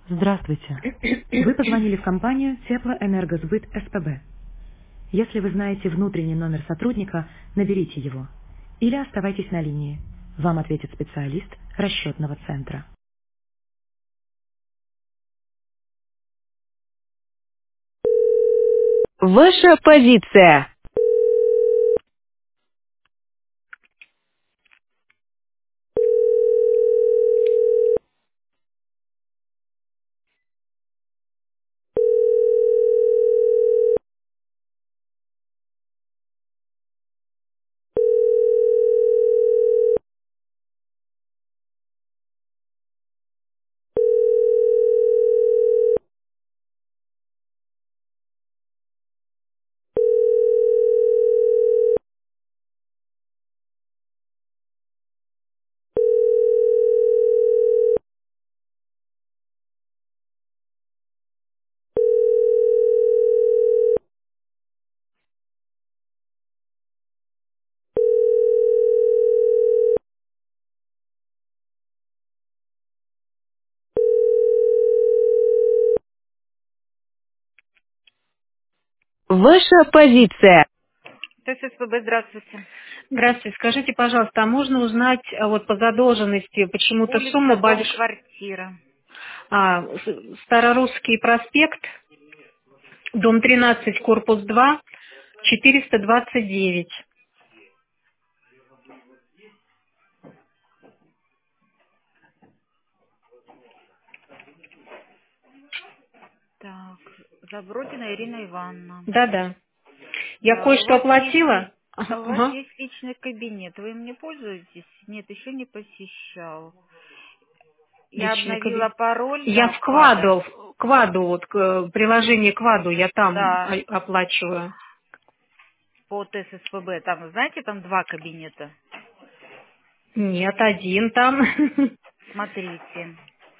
Здравствуйте. Вы позвонили в компанию Теплоэнергосбыт СПБ. Если вы знаете внутренний номер сотрудника, наберите его. Или оставайтесь на линии. Вам ответит специалист расчетного центра. Ваша позиция. Ваша позиция. ТССПБ, здравствуйте. Здравствуйте. Скажите, пожалуйста, а можно узнать вот по задолженности почему-то сумма Улица, дом, большая? квартира. Старорусский проспект, дом 13, корпус 2, 429. Так, Забродина Ирина Ивановна. Да-да. Я Да, кое-что оплатила. у вас Ага. есть личный кабинет. Вы им не пользуетесь? Нет, еще не посещал. Я Личный обновила кабинет. пароль, Я да, в вклада. Кваду, приложение Кваду, я там Да, оплачиваю. по ТССПБ. Там, знаете, там два кабинета. Нет, один там. Смотрите.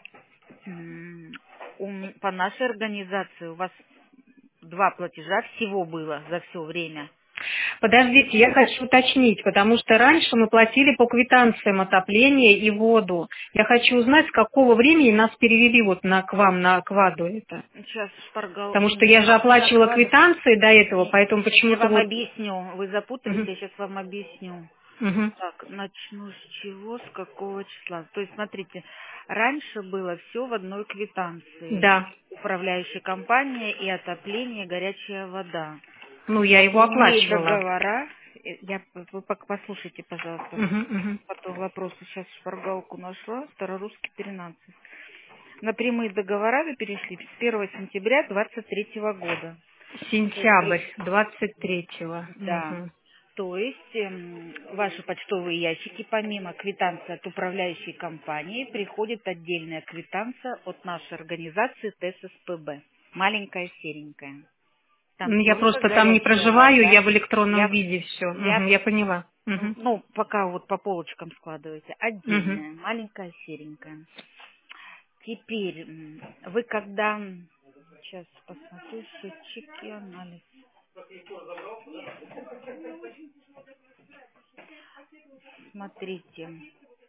По нашей организации у вас два платежа всего было за все время. Подождите, я хочу уточнить, потому что раньше мы платили по квитанциям отопления и воду. Я хочу узнать, с какого времени нас перевели вот к вам, на Кваду это. Сейчас Потому шпаргалку что я же не оплачивала накладываю. квитанции до этого, поэтому Я почему-то вам вот... объясню. Вы запутались, Мгм, я сейчас вам объясню. мгм. Так, начну с чего, с какого числа. То есть, смотрите, раньше было все в одной квитанции. Да, Управляющая компания и отопление, горячая вода. ну я На его прямые оплачивала. договора, вы послушайте, пожалуйста, Мгм, мгм. потом вопросы, сейчас шпаргалку нашла, Старорусский 13. На прямые договора вы перешли с 1 сентября 2023 года. То Сентябрь есть, 23-го. да. Мгм. То есть ваши почтовые ящики, помимо квитанции от управляющей компании, приходит отдельная квитанция от нашей организации ТССПБ. Маленькая, серенькая. Там Ну, я только просто там не горячая проживаю, я вода. в электронном Я, виде все. я, Я поняла. Мгм, ну, пока вот по полочкам складываете. мгм. Отдельная, маленькая, серенькая. Теперь, вы когда... Сейчас посмотрю, счетчики, анализ. Смотрите,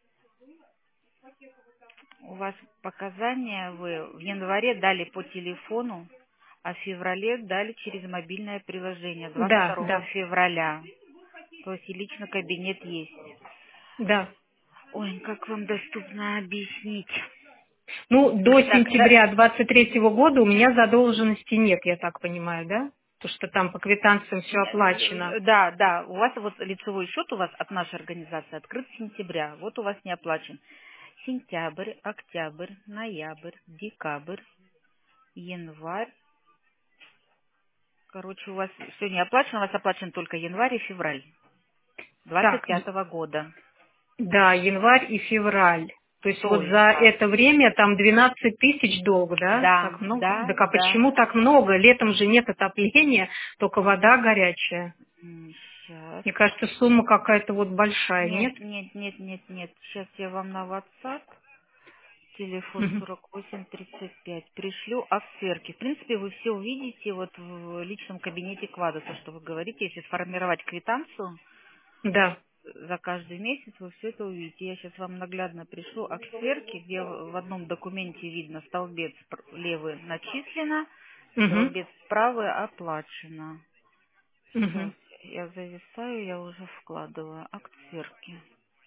у вас показания вы в январе дали по телефону, а в феврале дали через мобильное приложение Да, 22 да, февраля. То есть и лично кабинет есть. да. Ой, как вам доступно объяснить? Ну, до Так, да, сентября 23-го года у меня задолженности нет, я так понимаю, да? Потому что там по квитанциям все оплачено. да, да, у вас вот лицевой счет у вас от нашей организации открыт с сентября. Вот у вас не оплачен. Сентябрь, октябрь, ноябрь, декабрь, январь. Короче, у вас все не оплачено, у вас оплачен только январь и февраль двадцать Так, пятого года. да, январь и февраль. То есть То вот есть, за это время там 12 тысяч долг, да? да, Так много? да, Так а да. почему так много? Летом же нет отопления, только вода горячая. Сейчас. Мне кажется, сумма какая-то вот большая, нет? Нет, нет, нет, нет, нет. Сейчас я вам на WhatsApp. Телефон Мгм. 4835. Пришлю акцерки. В принципе, вы все увидите вот в личном кабинете Квада, то, что вы говорите. Если сформировать квитанцию, Да. за каждый месяц вы все это увидите. Я сейчас вам наглядно пришлю акт сверки, где в одном документе видно столбец левый начислено, Угу. столбец правый оплачено. Сейчас Угу. я зависаю, я уже вкладываю акт сверки.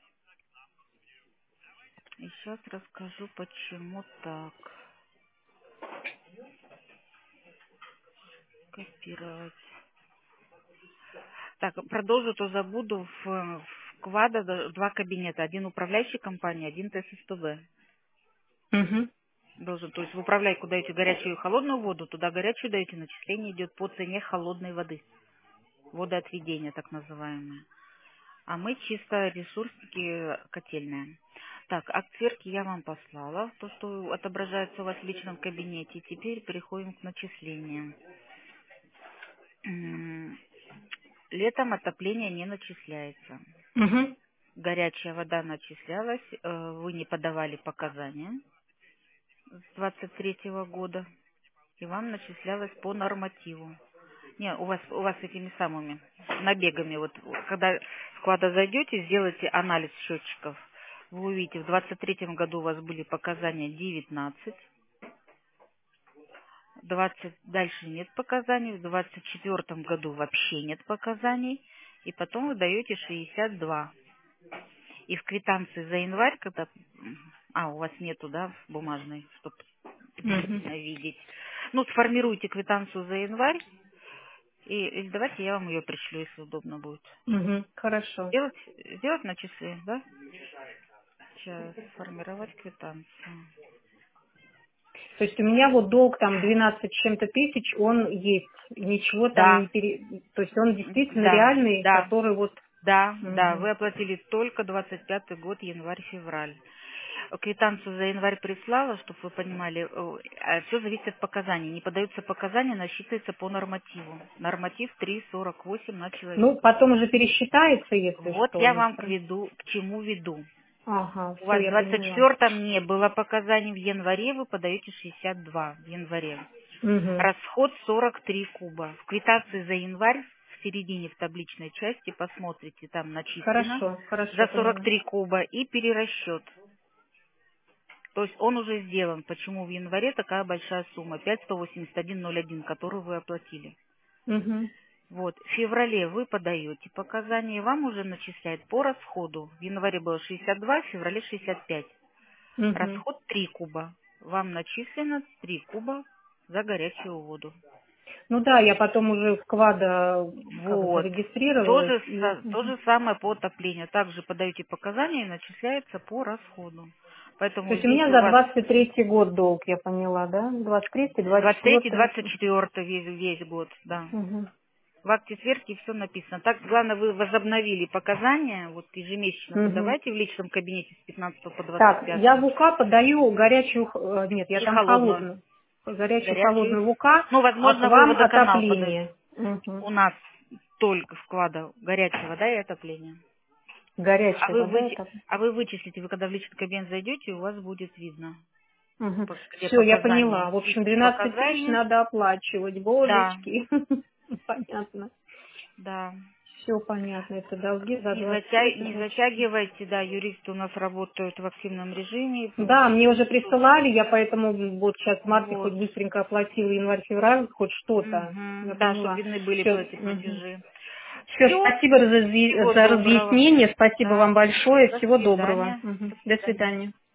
И сейчас расскажу, почему так. Копировать. Так, продолжу, то забуду. В КВАДа два кабинета. Один управляющей компании, один ТССПБ. Угу. Должен, то есть в управляйку даете горячую и холодную воду, туда горячую даете, начисление идет по цене холодной воды. Водоотведение, так называемое. А мы чисто ресурсники котельные. Так, акт сверки я вам послала, то, что отображается у вас в личном кабинете. Теперь переходим к начислениям. Летом отопление не начисляется. Угу. Горячая вода начислялась, вы не подавали показания с 23-го года, и вам начислялось по нормативу. Не, у вас этими самыми набегами, вот когда в вклада зайдете, сделайте анализ счетчиков, вы увидите, в 23-м году у вас были показания 19, 20 дальше нет показаний, в 24-м году вообще нет показаний, и потом вы даете 62. И в квитанции за январь, когда... у вас нету, да, бумажной, чтобы Угу. видеть. Ну, сформируйте квитанцию за январь, и давайте я вам ее пришлю, если удобно будет. Угу. Хорошо. Сделать начисление, да? Сейчас, сформировать квитанцию. То есть у меня вот долг там 12 с чем-то тысяч, он есть. Ничего там Да, не То есть он действительно да, реальный, да, который вот... да, Угу. вы оплатили только 25-й год, январь-февраль. Квитанцию за январь прислала, чтобы вы понимали, все зависит от показаний. Не подаются показания, насчитывается по нормативу. Норматив 3,48 на Ну, человека. потом уже пересчитается, если Вот что. я вам к чему веду. Ага, У все, вас в я поняла. 24-м не было показаний, в январе вы подаете 62 в январе. Угу. Расход 43 куба. В квитанции за январь в середине в табличной части посмотрите, там начислено Хорошо, за поняла. 43 куба и перерасчет. То есть он уже сделан. Почему в январе такая большая сумма? 5,181,01, которую вы оплатили. Угу. Вот. В феврале вы подаете показания, и вам уже начисляют по расходу. В январе было 62, в феврале 65. Угу. Расход 3 куба. Вам начислено 3 куба за горячую воду. Ну да, я потом уже в КВАДа как Вот. зарегистрировалась. И... То Мгм. же самое по отоплению. Также подаете показания и начисляется по расходу. То Поэтому есть у меня если у за вас 23-й год долг, я поняла, да? 23-й, 23, 24-й. 24 весь год, да. Угу. В акте сверки все написано. Так, главное, вы возобновили показания, вот ежемесячно вы Угу. давайте в личном кабинете с 15 по Так, 25. я в УК подаю горячую, нет, я И там холодную. холодную. Горячую, Горячую. холодную в УК, Ну, а к возможно, вы вам водоканал подаете. отопление. Угу. У нас только вклада горячая вода и отопление. Горячая вода это. А вы вычислите, вы когда в личный кабинет зайдете, у вас будет видно, Угу. где Все, я показания. поняла. В общем, Видите 12 тысяч показания? надо оплачивать. Да, Божечки. Понятно. да. Все понятно. Это долги за Не 23. затягивайте, да, юристы у нас работают в активном режиме. Да, мне уже присылали, я поэтому вот сейчас в марте хоть Вот. быстренько оплатила январь-февраль, хоть что-то. Я Мгм. Да, чтобы поняла. видны были Все, эти платежи. все, Все. спасибо Всего за доброго. разъяснение, спасибо Да. вам большое, До всего доброго. свидания. Мгм. До До свидания. свидания.